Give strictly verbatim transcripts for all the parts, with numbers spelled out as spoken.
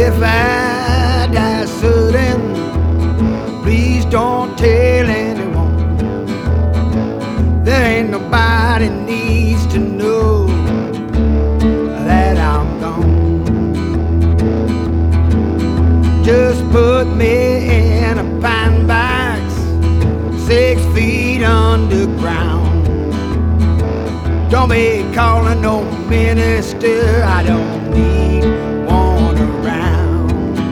if I die sudden, please don't tell anyone. There ain't nobody needs to know that I'm gone. Just put me in a pine box, six feet underground. Don't be calling no minister, I don't need one around.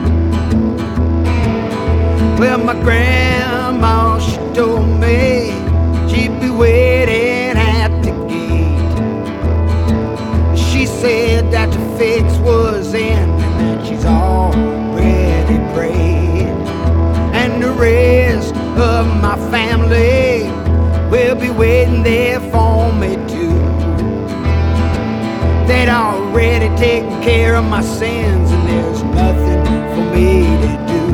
Well, my grandma, she told me she'd be waiting at the gate. She said that the fix was in and that she's already prayed. And the rest of my family will be waiting there for me too. They'd already taken care of my sins, and there's nothing for me to do.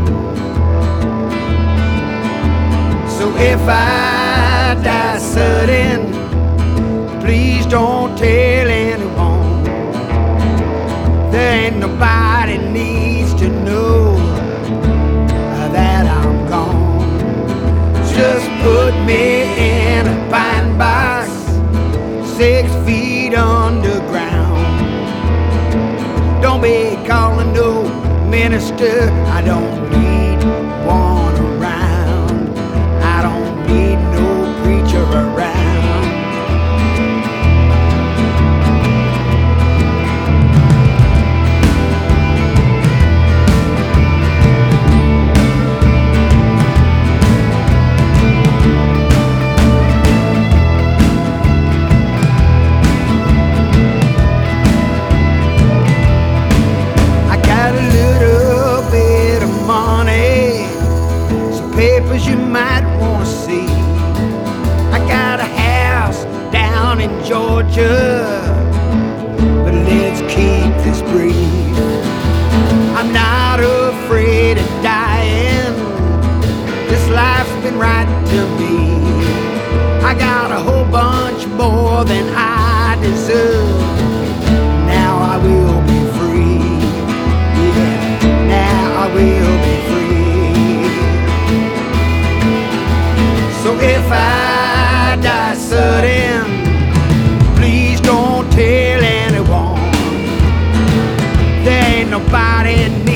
So if I die sudden, please don't tell anyone. There ain't nobody needs to know that I'm gone. Just put me in a pine box, six feet underground. Don't be calling no minister, I don't need one around. I don't need no preacher around. Papers you might want to see. I got a house down in Georgia, but let's keep this brief. I'm not afraid of dying. This life's been right to me. I got a whole bunch more than I deserve. Now I will be free. Yeah, now I will be free. So if I die sudden, please don't tell anyone. There ain't nobody in me